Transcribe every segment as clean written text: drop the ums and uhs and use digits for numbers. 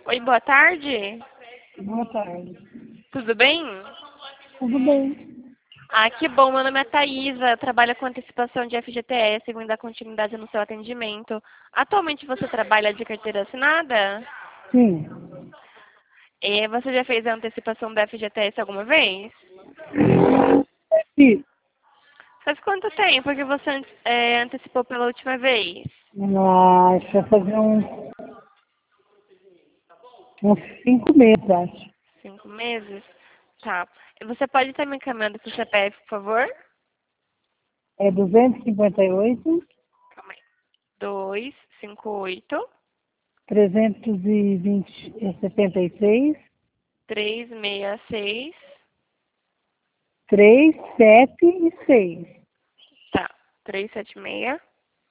Oi, boa tarde. Boa tarde. Tudo bem? Tudo bem? Ah, que bom. Meu nome é Thaisa. Eu trabalho com antecipação de FGTS e vou dar continuidade no seu atendimento. Atualmente você trabalha de carteira assinada? Sim. Você já fez a antecipação da FGTS alguma vez? Sim. Faz quanto tempo que você antecipou pela última vez? Acho que vai fazer uns 5 meses, acho. 5 meses? Tá. E você pode estar me encaminhando para o CPF, por favor? É 258, Calma aí. 258 320, 76, 366. 3, 7 e 6. Tá. 376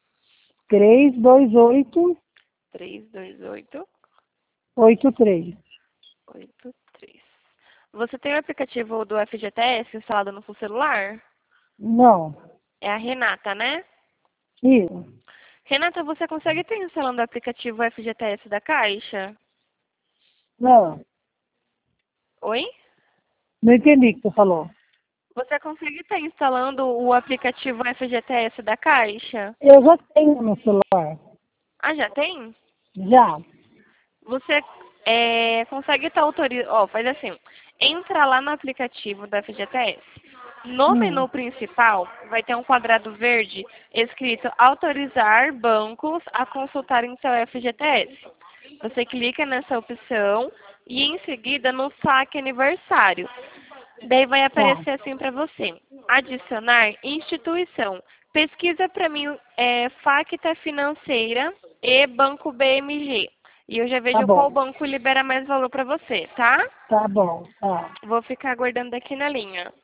328, 328 83. 83. Você tem o aplicativo do FGTS instalado no seu celular? Não. É a Renata, né? Isso. Renata, você consegue estar instalando o aplicativo FGTS da Caixa? Não. Oi? Não entendi o que você falou. Você consegue estar instalando o aplicativo FGTS da Caixa? Eu já tenho no celular. Ah, já tem? Já. Você consegue estar autorizando. Ó, faz assim. Entra lá no aplicativo da FGTS. No Hum. menu principal, vai ter um quadrado verde escrito autorizar bancos a consultarem seu FGTS. Você clica nessa opção e em seguida no saque aniversário. Daí vai Tá. aparecer assim para você. Adicionar instituição. Pesquisa para mim Facta Financeira e Banco BMG. E eu já Tá vejo qual bom. banco libera mais valor para você, tá? Tá bom. Tá. Vou ficar aguardando aqui na linha.